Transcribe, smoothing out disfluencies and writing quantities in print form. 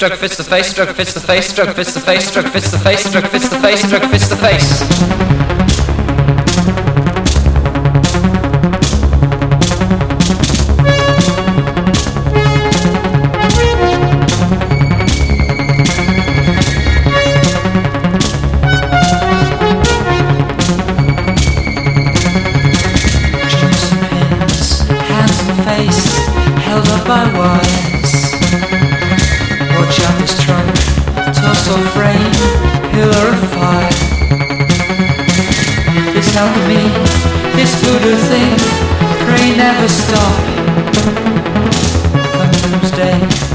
Stroke fits the face, stroke fits the face, stroke fits the face, stroke fits the face, stroke fits the face, stroke fits the face. Held up by wires. Watch out this trunk, torso frame, pillar of fire. This alchemy, this voodoo thing, pray never stop. Come doomsday.